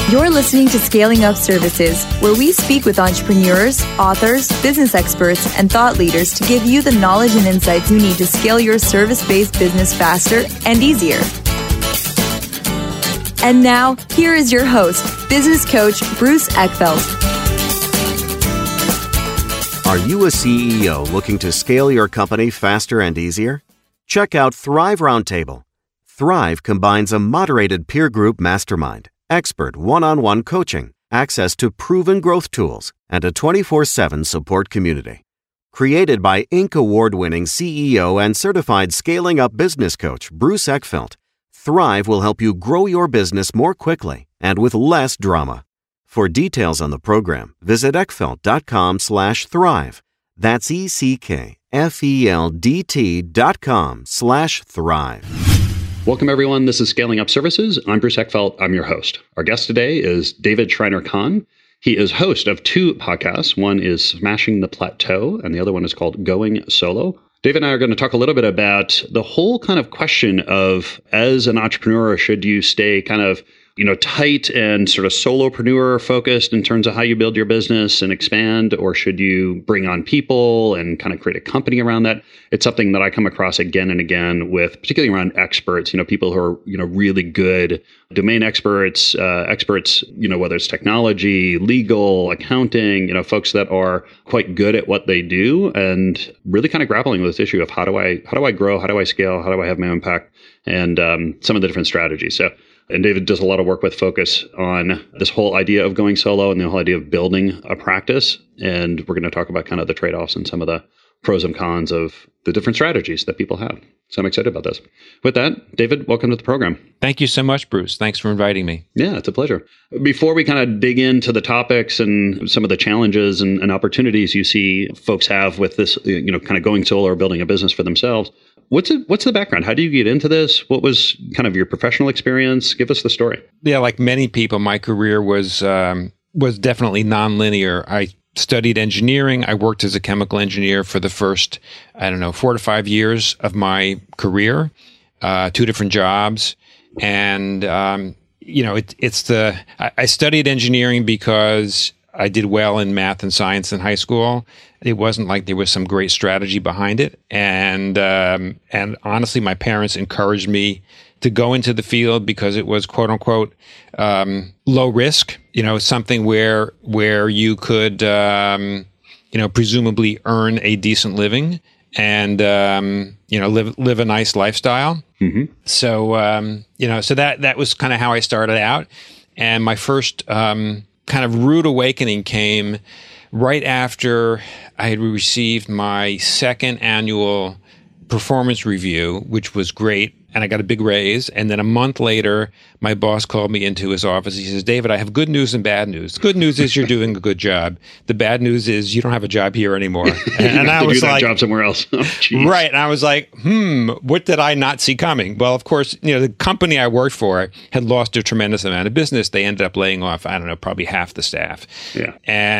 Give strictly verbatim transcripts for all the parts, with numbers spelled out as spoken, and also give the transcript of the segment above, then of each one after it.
You're listening to Scaling Up Services, where we speak with entrepreneurs, authors, business experts, and thought leaders to give you the knowledge and insights you need to scale your service-based business faster and easier. And now, here is your host, business coach Bruce Eckfeldt. Are you a C E O looking to scale your company faster and easier? Check out Thrive Roundtable. Thrive combines a moderated peer group mastermind, expert one-on-one coaching, access to proven growth tools, and a twenty-four seven support community. Created by Inc award-winning C E O and certified scaling up business coach Bruce Eckfeldt, Thrive will help you grow your business more quickly and with less drama. For details on the program, visit eckfeldt.com slash thrive. That's E-C-K-F-E-L-D-T dot com slash thrive. Welcome, everyone. This is Scaling Up Services. I'm Bruce Eckfeldt. I'm your host. Our guest today is David Shriner-Cahn. He is host of two podcasts. One is Smashing the Plateau, and the other one is called Going Solo. David and I are going to talk a little bit about the whole kind of question of, as an entrepreneur, should you stay kind of you know, tight and sort of solopreneur focused in terms of how you build your business and expand, or should you bring on people and kind of create a company around that? It's something that I come across again and again with, particularly around experts, you know, people who are, you know, really good domain experts, uh, experts, you know, whether it's technology, legal, accounting, you know, folks that are quite good at what they do and really kind of grappling with this issue of how do I, how do I grow? How do I scale? How do I have my impact? And um, some of the different strategies. So, And David does a lot of work with focus on this whole idea of going solo and the whole idea of building a practice. And we're going to talk about kind of the trade-offs and some of the pros and cons of the different strategies that people have. So I'm excited about this. With that, David, welcome to the program. Thank you so much, Bruce. Thanks for inviting me. Yeah, it's a pleasure. Before we kind of dig into the topics and some of the challenges and, and opportunities you see folks have with this, you know, kind of going solo or building a business for themselves, What's it, what's the background? How do you get into this? What was kind of your professional experience? Give us the story. Yeah, like many people, my career was um, was definitely nonlinear. I studied engineering. I worked as a chemical engineer for the first, I don't know, four to five years of my career, uh, two different jobs. And, um, you know, it, it's the, I, I studied engineering because I did well in math and science in high school. It wasn't like there was some great strategy behind it. And um, and honestly, my parents encouraged me to go into the field because it was, quote unquote, um, low risk, you know, something where where you could, um, you know, presumably earn a decent living and, um, you know, live live a nice lifestyle. Mm-hmm. So, um, you know, so that, that was kind of how I started out. And my first um, kind of rude awakening came right after I had received my second annual performance review, which was great, and I got a big raise. And then a month later, my boss called me into his office. He says, David, I have good news and bad news. The good news is you're doing a good job. The bad news is you don't have a job here anymore. And, and I was do that like, job somewhere else. Oh, right. And I was like, hmm, what did I not see coming? Well, of course, you know, the company I worked for had lost a tremendous amount of business. They ended up laying off, I don't know, probably half the staff. Yeah.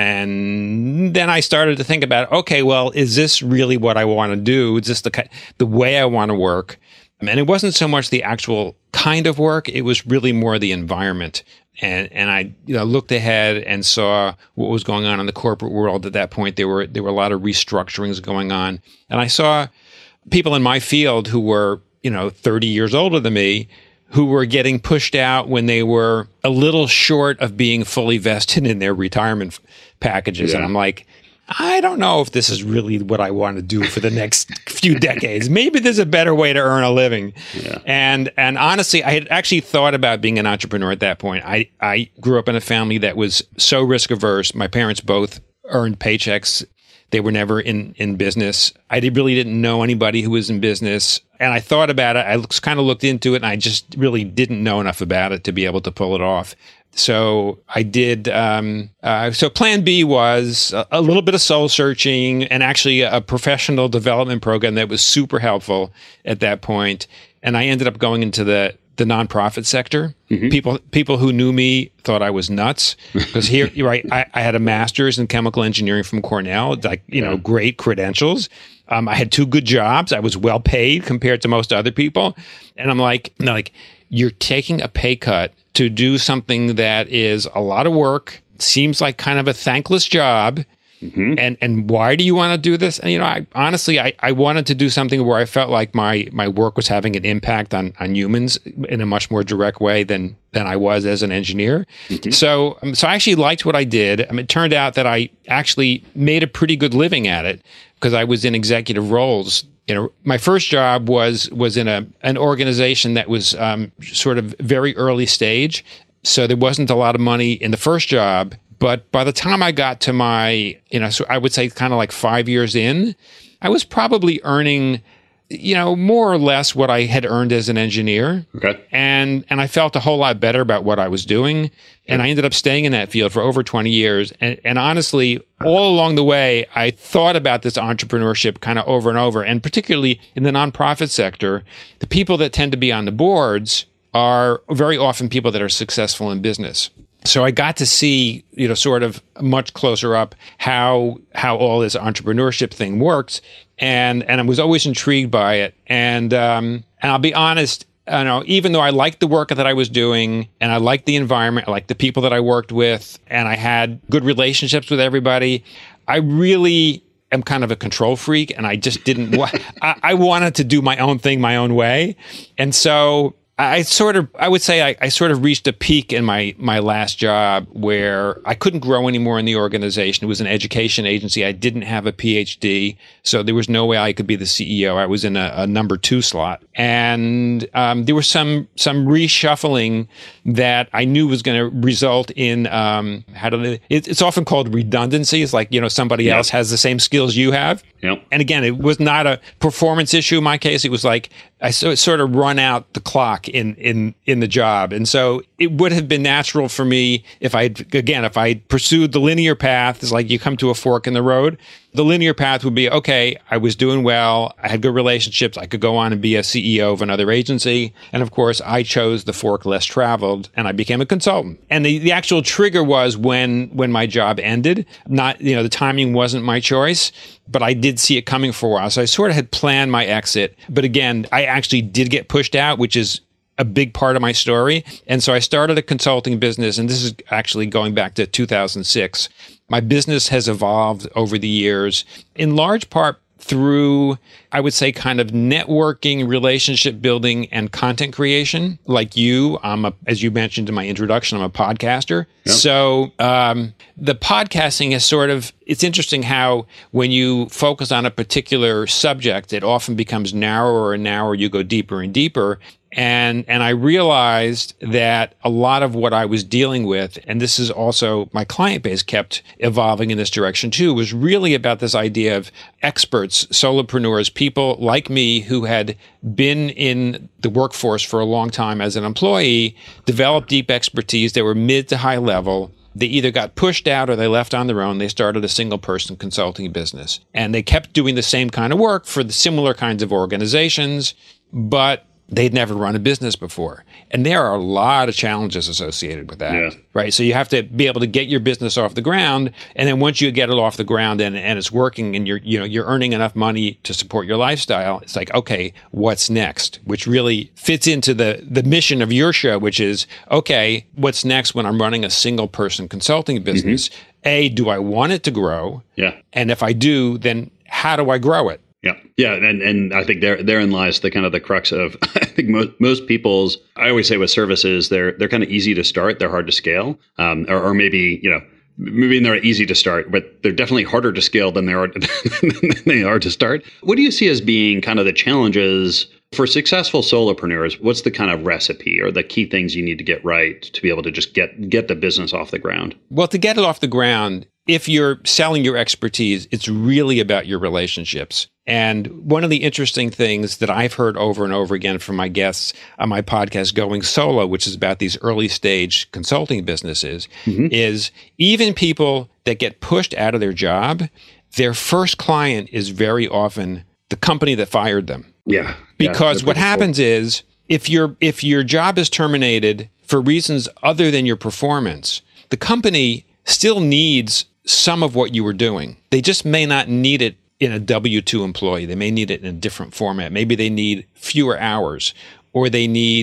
And then I started to think about, okay, well, is this really what I want to do? Is this the the way I want to work? And it wasn't so much the actual kind of work, it was really more the environment. And and I you know, looked ahead and saw what was going on in the corporate world at that point. There were there were a lot of restructurings going on. And I saw people in my field who were, you know, thirty years older than me, who were getting pushed out when they were a little short of being fully vested in their retirement packages. Yeah. And I'm like, I don't know if this is really what I want to do for the next few decades. Maybe there's a better way to earn a living. Yeah. And and honestly, I had actually thought about being an entrepreneur at that point. I, I grew up in a family that was so risk averse. My parents both earned paychecks. They were never in, in business. I did, really didn't know anybody who was in business. And I thought about it. I kind of looked into it, and I just really didn't know enough about it to be able to pull it off. So I did. Um, uh, so plan B was a, a little bit of soul searching and actually a professional development program that was super helpful at that point. And I ended up going into the the nonprofit sector. Mm-hmm. People people who knew me thought I was nuts because here, right, I, I had a master's in chemical engineering from Cornell, like, you know, great credentials. Um, I had two good jobs. I was well paid compared to most other people. And I'm like, no, like, you're taking a pay cut to do something that is a lot of work, seems like kind of a thankless job. Mm-hmm. And and why do you want to do this? And, you know, I honestly, I, I wanted to do something where I felt like my my work was having an impact on, on humans in a much more direct way than than I was as an engineer. Mm-hmm. So um, so I actually liked what I did. I mean, it turned out that I actually made a pretty good living at it because I was in executive roles. You know, my first job was was in a an organization that was um, sort of very early stage. So there wasn't a lot of money in the first job. But by the time I got to my, you know, so I would say kind of like five years in, I was probably earning, you know, more or less what I had earned as an engineer. Okay. And and I felt a whole lot better about what I was doing. And I ended up staying in that field for over twenty years. And, and honestly, all along the way, I thought about this entrepreneurship kind of over and over. And particularly in the nonprofit sector, the people that tend to be on the boards are very often people that are successful in business. So I got to see, you know, sort of much closer up how how all this entrepreneurship thing works, and and I was always intrigued by it. And um, and I'll be honest, you know, even though I liked the work that I was doing, and I liked the environment, I liked the people that I worked with, and I had good relationships with everybody, I really am kind of a control freak, and I just didn't. wa- I, I wanted to do my own thing, my own way, and so. I sort of, I would say I, I sort of reached a peak in my, my last job where I couldn't grow anymore in the organization. It was an education agency. I didn't have a P H D, so there was no way I could be the C E O. I was in a, a number two slot. And um, there was some some reshuffling that I knew was going to result in, um, how do they, it, it's often called redundancy. It's like, you know, somebody yeah. else has the same skills you have. Yep. And again, it was not a performance issue in my case. It was like I so, sort of run out the clock in, in, in the job. And so it would have been natural for me if I, again, if I pursued the linear path, it's like you come to a fork in the road. The linear path would be, okay, I was doing well. I had good relationships. I could go on and be a C E O of another agency. And of course, I chose the fork less traveled and I became a consultant. And the, the actual trigger was when, when my job ended. Not, you know, the timing wasn't my choice, but I did see it coming for a while. So I sort of had planned my exit. But again, I actually did get pushed out, which is a big part of my story. And so I started a consulting business, and this is actually going back to two thousand six. My business has evolved over the years, in large part through, I would say, kind of networking, relationship building, and content creation. Like you, I'm a, as you mentioned in my introduction, I'm a podcaster. Yep. So um, the podcasting is sort of, it's interesting how when you focus on a particular subject, it often becomes narrower and narrower. You go deeper and deeper. And and I realized that a lot of what I was dealing with, and this is also my client base kept evolving in this direction too, was really about this idea of experts, solopreneurs, people like me who had been in the workforce for a long time as an employee, developed deep expertise. They were mid to high level. They either got pushed out or they left on their own. They started a single person consulting business. And they kept doing the same kind of work for the similar kinds of organizations, but they'd never run a business before. And there are a lot of challenges associated with that, yeah. right? So you have to be able to get your business off the ground. And then once you get it off the ground and, and it's working and you're, you know, you're earning enough money to support your lifestyle, it's like, okay, what's next? Which really fits into the, the mission of your show, which is, okay, what's next when I'm running a single person consulting business? Mm-hmm. A, do I want it to grow? Yeah. And if I do, then how do I grow it? Yeah, yeah, and and I think there therein lies the kind of the crux of I think most most people's. I always say with services, they're they're kind of easy to start, they're hard to scale, um, or, or maybe you know maybe they're easy to start, but they're definitely harder to scale than they are than they are to start. What do you see as being kind of the challenges for successful solopreneurs? What's the kind of recipe or the key things you need to get right to be able to just get get the business off the ground? Well, to get it off the ground, if you're selling your expertise, it's really about your relationships. And one of the interesting things that I've heard over and over again from my guests on my podcast, Going Solo, which is about these early stage consulting businesses, mm-hmm. is even people that get pushed out of their job, their first client is very often the company that fired them. Yeah. Because yeah, what happens cool. is if your if your job is terminated for reasons other than your performance, the company still needs some of what you were doing. They just may not need it in a W two employee. They may need it in a different format. Maybe they need fewer hours, or they need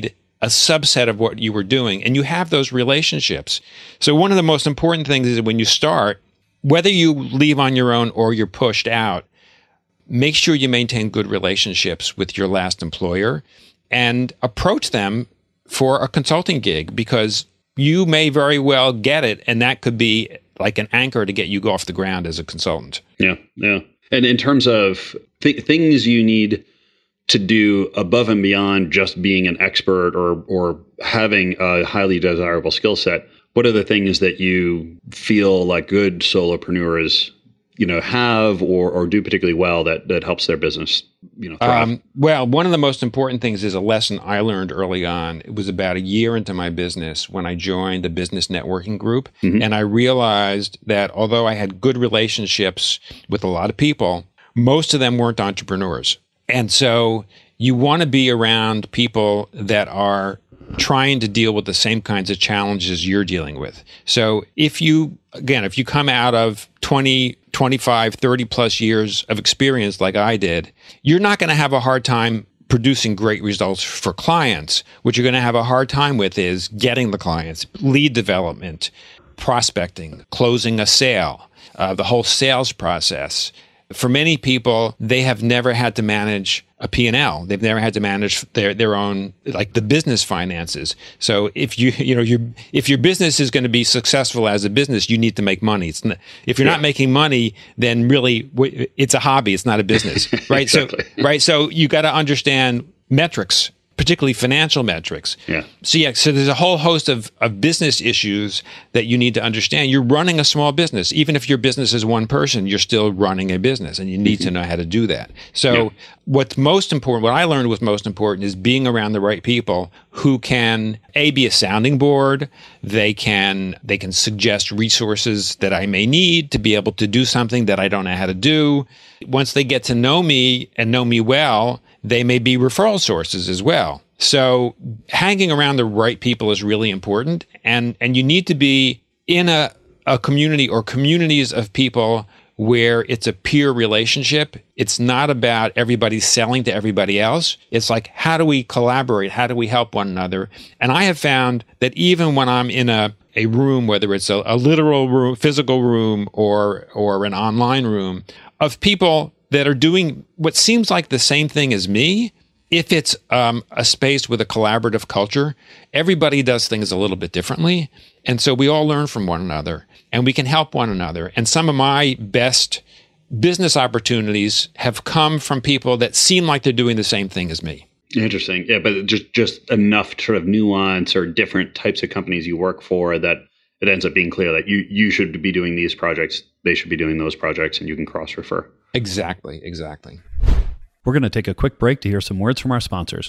a subset of what you were doing, and you have those relationships. So one of the most important things is when you start, whether you leave on your own or you're pushed out, make sure you maintain good relationships with your last employer and approach them for a consulting gig, because you may very well get it, and that could be like an anchor to get you off the ground as a consultant. Yeah, yeah. And in terms of th- things you need to do above and beyond just being an expert or or having a highly desirable skill set, what are the things that you feel like good solopreneurs, you know, have or or do particularly well that that helps their business, you know, thrive? Um, well, one of the most important things is a lesson I learned early on. It was about a year into my business when I joined a business networking group, mm-hmm. and I realized that although I had good relationships with a lot of people, most of them weren't entrepreneurs. And so you want to be around people that are trying to deal with the same kinds of challenges you're dealing with. So if you, again, if you come out of twenty, twenty-five, thirty plus years of experience like I did, you're not going to have a hard time producing great results for clients. What you're going to have a hard time with is getting the clients, lead development, prospecting, closing a sale, uh, the whole sales process. For many people, they have never had to manage a P and L. They've never had to manage their, their own, like the business finances. So if you, you know, your, if your business is going to be successful as a business, you need to make money. It's not, if you're yeah. not making money, then really it's a hobby. It's not a business, right? Exactly. So, right. So you got to understand metrics, particularly financial metrics. Yeah. So yeah, so there's a whole host of, of business issues that you need to understand. You're running a small business. Even if your business is one person, you're still running a business, and you need mm-hmm. to know how to do that. So yeah. what's most important, what I learned was most important is being around the right people who can A, be a sounding board. They can, they can suggest resources that I may need to be able to do something that I don't know how to do. Once they get to know me and know me well, they may be referral sources as well. So hanging around the right people is really important. And, and you need to be in a, a community or communities of people where it's a peer relationship. It's not about everybody selling to everybody else. It's like, how do we collaborate? How do we help one another? And I have found that even when I'm in a, a room, whether it's a, a literal room, physical room, or, or an online room, of people that are doing what seems like the same thing as me, if it's um, a space with a collaborative culture, everybody does things a little bit differently. And so we all learn from one another, and we can help one another. And some of my best business opportunities have come from people that seem like they're doing the same thing as me. Interesting. Yeah, but just, just enough sort of nuance or different types of companies you work for that it ends up being clear that you, you should be doing these projects, they should be doing those projects, and you can cross-refer. Exactly, exactly. We're going to take a quick break to hear some words from our sponsors.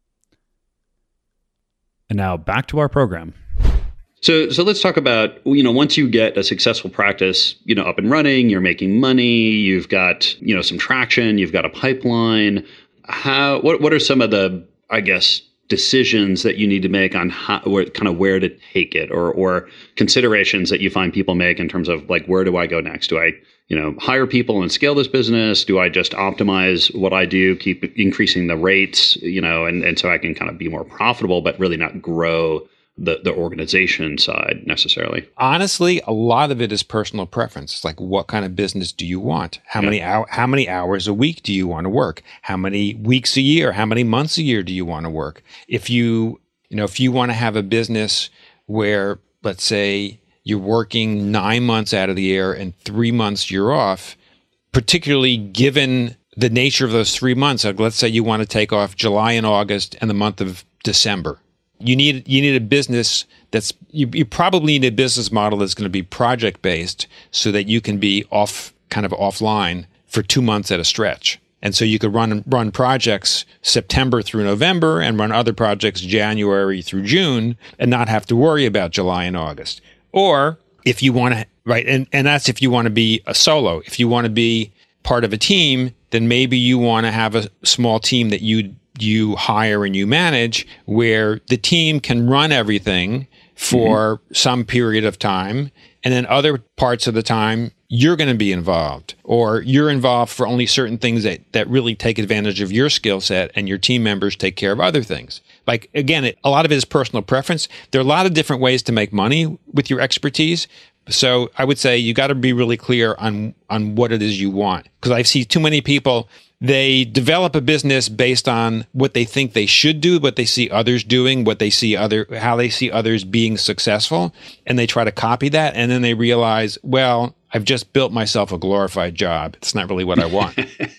And now back to our program. So so let's talk about, you know, once you get a successful practice, you know, up and running, you're making money, you've got, you know, some traction, you've got a pipeline. How what what are some of the, I guess, decisions that you need to make on how, where, kind of where to take it, or or considerations that you find people make in terms of like, where do I go next? Do I, you know, hire people and scale this business? Do I just optimize what I do, keep increasing the rates, you know, and, and so I can kind of be more profitable, but really not grow the, the organization side necessarily? Honestly, a lot of it is personal preference. It's like, what kind of business do you want? How yeah. many hour, how many hours a week do you want to work? How many weeks a year? How many months a year do you want to work? If you, you know, if you want to have a business where, let's say, you're working nine months out of the year and three months you're off, particularly given the nature of those three months, like let's say you want to take off July and August and the month of December. You need you need a business that's, you, you probably need a business model that's going to be project based so that you can be off, kind of offline for two months at a stretch. And so you could run run projects September through November and run other projects January through June and not have to worry about July and August. Or if you want to, right, and, and that's if you want to be a solo. If you want to be part of a team, then maybe you want to have a small team that you you hire and you manage, where the team can run everything for mm-hmm. some period of time. And then other parts of the time, you're going to be involved, or you're involved for only certain things that, that really take advantage of your skill set, and your team members take care of other things. Like, again, it, a lot of it is personal preference. There are a lot of different ways to make money with your expertise. So I would say you got to be really clear on, on what it is you want. Because I see too many people, they develop a business based on what they think they should do, what they see others doing, what they see other, how they see others being successful. And they try to copy that. And then they realize, well, I've just built myself a glorified job. It's not really what I want.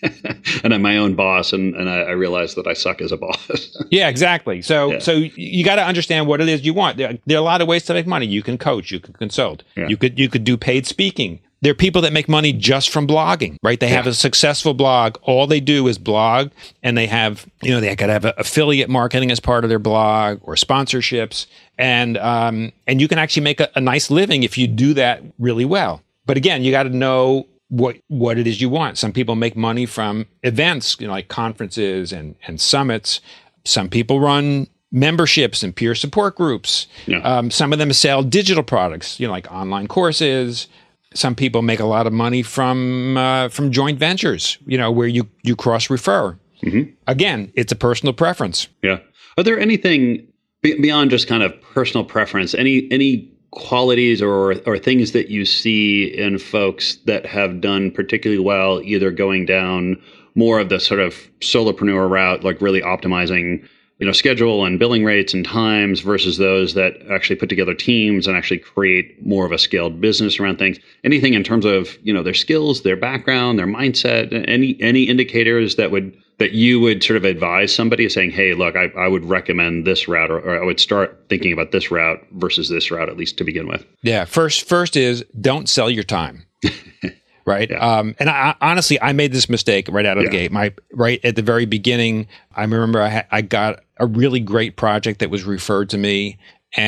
And I'm my own boss, and, and I, I realize that I suck as a boss. Yeah, exactly. So yeah. so you got to understand what it is you want. There, there are a lot of ways to make money. You can coach, you can consult, Yeah. you could you could do paid speaking. There are people that make money just from blogging, right? They have Yeah. a successful blog. All they do is blog, and they have, you know, they got to have a, affiliate marketing as part of their blog, or sponsorships, and um, and you can actually make a, a nice living if you do that really well. But again, you got to know what what it is you want. Some people make money from events, you know, like conferences and and summits. Some people run memberships and peer support groups. Yeah. Um, some of them sell digital products, you know, like online courses. Some people make a lot of money from uh, from joint ventures, you know, where you you cross refer. Mm-hmm. Again, it's a personal preference. Yeah. Are there anything be- beyond just kind of personal preference? Any any qualities or or things that you see in folks that have done particularly well, either going down more of the sort of solopreneur route, like really optimizing, you know, schedule and billing rates and times, versus those that actually put together teams and actually create more of a scaled business around things? Anything in terms of, you know, their skills, their background, their mindset, any any indicators that would that you would sort of advise somebody saying, hey, look, I, I would recommend this route, or, or I would start thinking about this route versus this route, at least to begin with? Yeah. First, first is don't sell your time. Right. Yeah. Um, and I, honestly, I made this mistake right out of Yeah. the gate. My right at the very beginning, I remember I, ha- I got a really great project that was referred to me,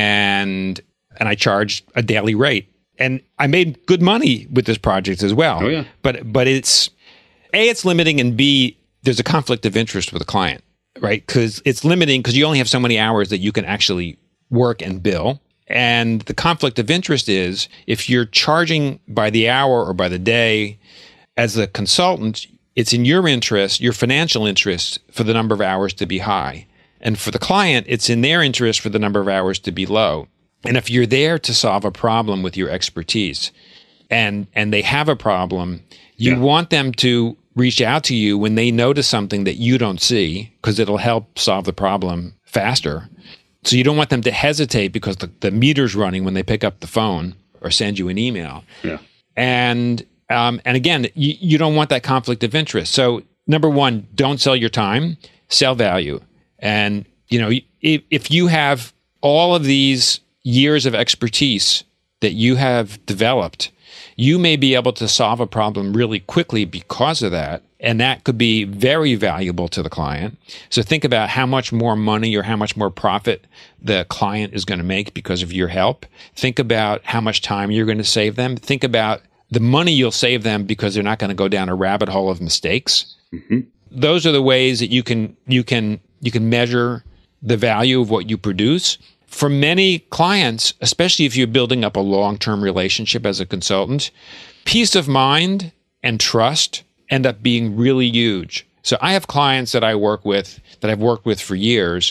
and and I charged a daily rate, and I made good money with this project as well. Oh, yeah. But but it's A, it's limiting, and B, there's a conflict of interest with the client, right? Because it's limiting because you only have so many hours that you can actually work and bill. And the conflict of interest is if you're charging by the hour or by the day as a consultant, it's in your interest, your financial interest, for the number of hours to be high. And for the client, it's in their interest for the number of hours to be low. And if you're there to solve a problem with your expertise, and and they have a problem, you Yeah. want them to reach out to you when they notice something that you don't see, because it'll help solve the problem faster. So you don't want them to hesitate because the, the meter's running when they pick up the phone or send you an email. Yeah. And um, and again, you, you don't want that conflict of interest. So number one, don't sell your time, sell value. And you know, if, if you have all of these years of expertise that you have developed, you may be able to solve a problem really quickly because of that. And that could be very valuable to the client. So think about how much more money or how much more profit the client is going to make because of your help. Think about how much time you're going to save them. Think about the money you'll save them because they're not going to go down a rabbit hole of mistakes. Mm-hmm. Those are the ways that you can you can you can measure the value of what you produce. For many clients, especially if you're building up a long-term relationship as a consultant, peace of mind and trust end up being really huge. So I have clients that I work with, that I've worked with for years,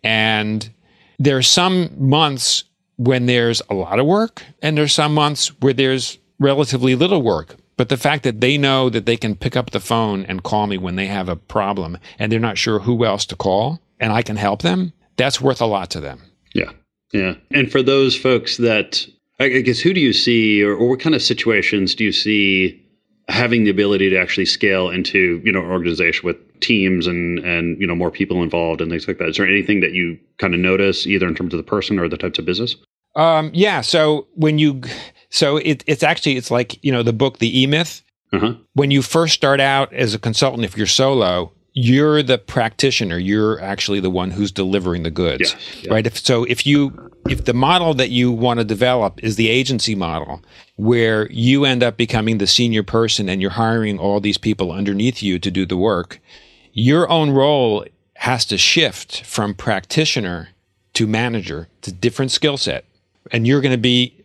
and there are some months when there's a lot of work, and there's some months where there's relatively little work. But the fact that they know that they can pick up the phone and call me when they have a problem, and they're not sure who else to call, and I can help them, that's worth a lot to them. Yeah. Yeah. And for those folks that, I guess, who do you see, or, or what kind of situations do you see having the ability to actually scale into, you know, an organization with teams and, and, you know, more people involved and things like that? Is there anything that you kind of notice either in terms of the person or the types of business? Um, yeah. So when you, so it, it's actually, it's like, you know, the book, The E-Myth. Uh-huh. When you first start out as a consultant, if you're solo, you're the practitioner. You're actually the one who's delivering the goods, Yeah, yeah. right? If, so if you, if the model that you want to develop is the agency model, where you end up becoming the senior person and you're hiring all these people underneath you to do the work, your own role has to shift from practitioner to manager. It's a different skill set. And you're going to be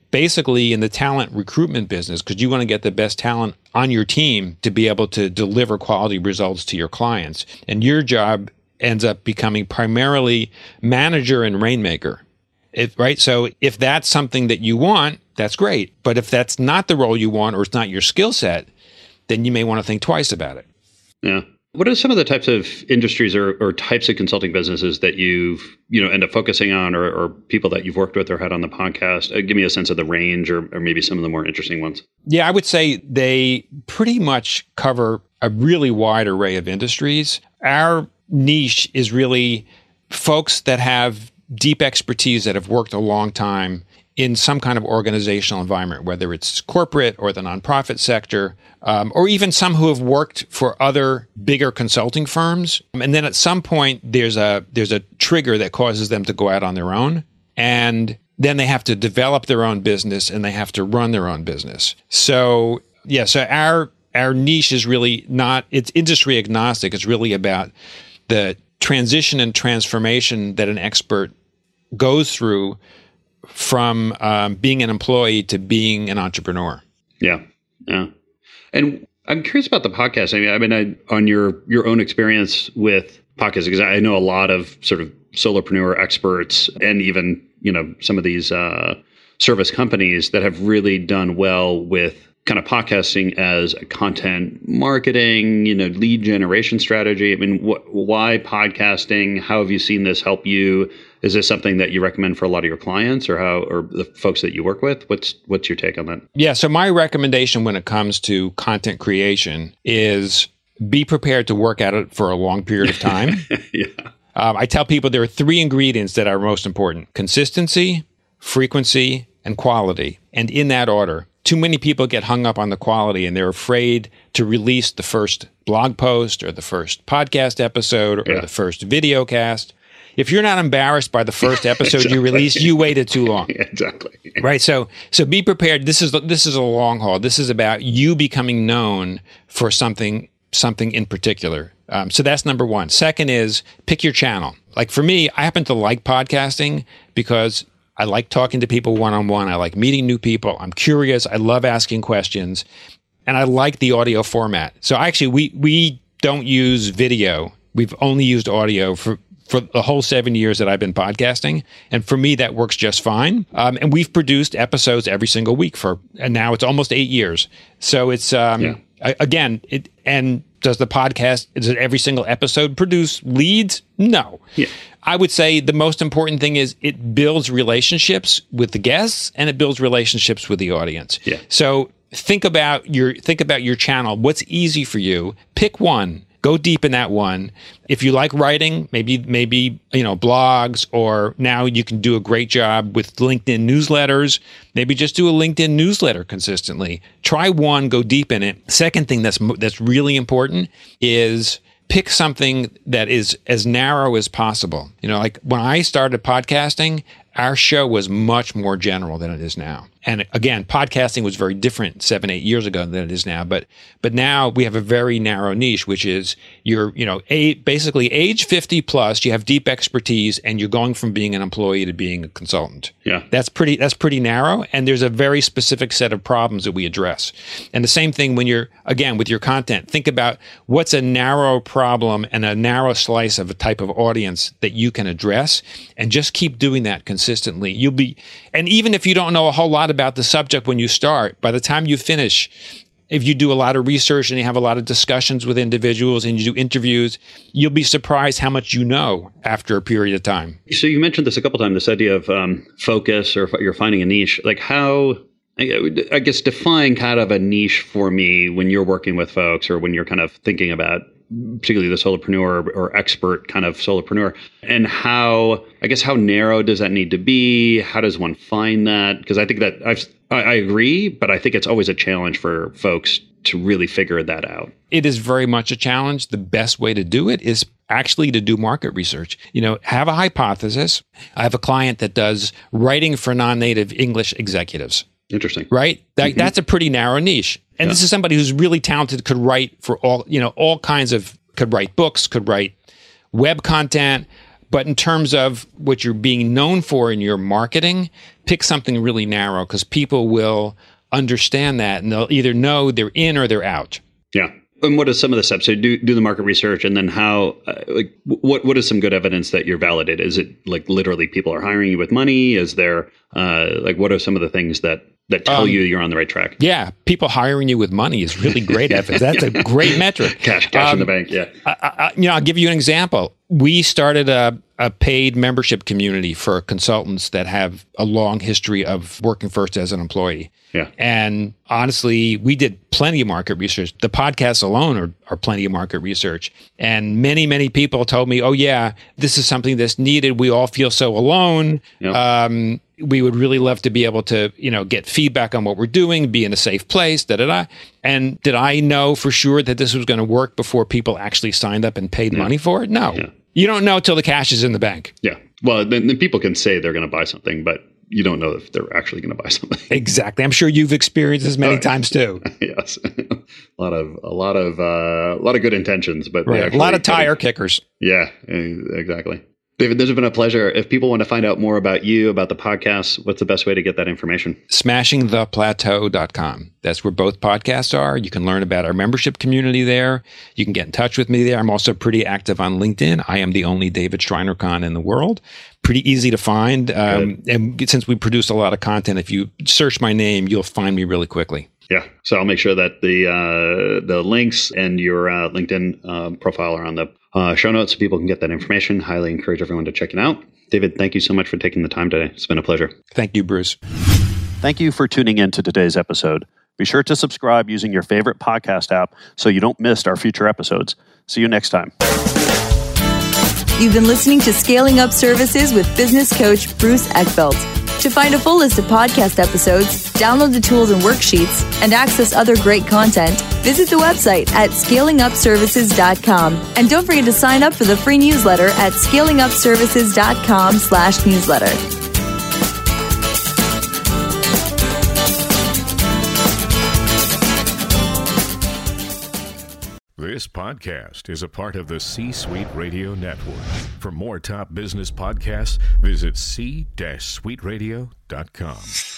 basically in the talent recruitment business, because you want to get the best talent on your team to be able to deliver quality results to your clients. And your job ends up becoming primarily manager and rainmaker. If, right? So if that's something that you want, that's great. But if that's not the role you want or it's not your skill set, then you may want to think twice about it. Yeah. What are some of the types of industries or, or types of consulting businesses that you've, you know, end up focusing on, or, or people that you've worked with or had on the podcast? Uh, give me a sense of the range, or, or maybe some of the more interesting ones. Yeah, I would say they pretty much cover a really wide array of industries. Our niche is really folks that have deep expertise that have worked a long time in some kind of organizational environment, whether it's corporate or the nonprofit sector, um, or even some who have worked for other bigger consulting firms. And then at some point, there's a there's a trigger that causes them to go out on their own. And then they have to develop their own business and they have to run their own business. So, yeah, so our our niche is really not, it's industry agnostic. It's really about the transition and transformation that an expert goes through from um, being an employee to being an entrepreneur. Yeah, yeah. And I'm curious about the podcast. I mean, I mean, I, on your your own experience with podcasts, because I know a lot of sort of solopreneur experts, and even you know some of these uh, service companies that have really done well with kind of podcasting as a content marketing, you know, lead generation strategy. I mean, wh- why podcasting? How have you seen this help you? Is this something that you recommend for a lot of your clients, or how, or the folks that you work with? What's what's your take on that? Yeah. So my recommendation when it comes to content creation is be prepared to work at it for a long period of time. yeah. Um, I tell people there are three ingredients that are most important: consistency, frequency, and quality. And in that order. Too many people get hung up on the quality and they're afraid to release the first blog post or the first podcast episode or yeah. the first video cast. If you're not embarrassed by the first episode exactly. you released, you waited too long. exactly. Right. So, so be prepared. This is, this is a long haul. This is about you becoming known for something, something in particular. Um, so that's number one. Second is pick your channel. Like for me, I happen to like podcasting because I like talking to people one-on-one. I like meeting new people. I'm curious. I love asking questions. And I like the audio format. So actually, we we don't use video. We've only used audio for, for the whole seven years that I've been podcasting. And for me, that works just fine. Um, and we've produced episodes every single week for, and now it's almost eight years. So it's, um, yeah. again, it, and does the podcast, does every single episode produce leads? No. Yeah. I would say the most important thing is it builds relationships with the guests and it builds relationships with the audience. Yeah. So think about your think about your channel. What's easy for you? Pick one. Go deep in that one. If you like writing, maybe maybe you know blogs, or now you can do a great job with LinkedIn newsletters. Maybe just do a LinkedIn newsletter consistently. Try one, go deep in it. Second thing that's that's really important is pick something that is as narrow as possible. You know, like when I started podcasting, our show was much more general than it is now. And again, podcasting was very different seven, eight years ago than it is now. But but now we have a very narrow niche, which is you're, you know, a, basically age fifty plus, you have deep expertise, and you're going from being an employee to being a consultant. Yeah. That's pretty that's pretty narrow. And there's a very specific set of problems that we address. And the same thing when you're, again, with your content, think about what's a narrow problem and a narrow slice of a type of audience that you can address, and just keep doing that consistently. You'll be, and even if you don't know a whole lot about the subject when you start, by the time you finish, if you do a lot of research and you have a lot of discussions with individuals and you do interviews, you'll be surprised how much you know after a period of time. So you mentioned this a couple of times, this idea of um, focus, or you're finding a niche. Like how, I guess, define kind of a niche for me when you're working with folks, or when you're kind of thinking about particularly the solopreneur or expert kind of solopreneur, and how, I guess, how narrow does that need to be? How does one find that? Because I think that I've, I, I agree, but I think it's always a challenge for folks to really figure that out. It is very much a challenge. The best way to do it is actually to do market research. You know, have a hypothesis. I have a client that does writing for non-native English executives. Interesting. Right? That, Mm-hmm. That's a pretty narrow niche. And Yeah. this is somebody who's really talented, could write for all, you know, all kinds of, could write books, could write web content, But in terms of what you're being known for in your marketing, pick something really narrow because people will understand that and they'll either know they're in or they're out. Yeah. And what are some of the steps? So do do the market research, and then how? Uh, like, what what is some good evidence that you're validated? Is it like literally people are hiring you with money? Is there uh, like what are some of the things that that tell um, you you're on the right track? Yeah, people hiring you with money is really great evidence. That's a great metric. Cash, cash um, in the bank. Yeah. I, I, you know, I'll give you an example. We started a, a paid membership community for consultants that have a long history of working first as an employee. Yeah. And honestly, we did plenty of market research. The podcasts alone are, are plenty of market research. And many, many people told me, oh, yeah, this is something that's needed. We all feel so alone. Yep. Um, we would really love to be able to, you know, get feedback on what we're doing, be in a safe place, da, da, da. And did I know for sure that this was going to work before people actually signed up and paid yeah. money for it? No. Yeah. You don't know till the cash is in the bank. Yeah. Well, then, then people can say they're going to buy something, but you don't know if they're actually going to buy something. Exactly. I'm sure you've experienced this many oh, times too. Yes. a lot of, a lot of, uh, a lot of good intentions, but right. actually, a lot of tire kickers. Yeah, exactly. David, this has been a pleasure. If people want to find out more about you, about the podcast, what's the best way to get that information? smashing the plateau dot com. That's where both podcasts are. You can learn about our membership community there. You can get in touch with me there. I'm also pretty active on LinkedIn. I am the only David Schreiner-Kahn in the world. Pretty easy to find. Um, and since we produce a lot of content, if you search my name, you'll find me really quickly. Yeah. So I'll make sure that the uh, the links and your uh, LinkedIn uh, profile are on the uh, show notes so people can get that information. Highly encourage everyone to check it out. David, thank you so much for taking the time today. It's been a pleasure. Thank you, Bruce. Thank you for tuning in to today's episode. Be sure to subscribe using your favorite podcast app so you don't miss our future episodes. See you next time. You've been listening to Scaling Up Services with business coach Bruce Eckfeldt. To find a full list of podcast episodes, download the tools and worksheets, and access other great content, visit the website at scaling up services dot com. And don't forget to sign up for the free newsletter at scaling up services dot com slash newsletter. This podcast is a part of the C-Suite Radio Network. For more top business podcasts, visit c suite radio dot com.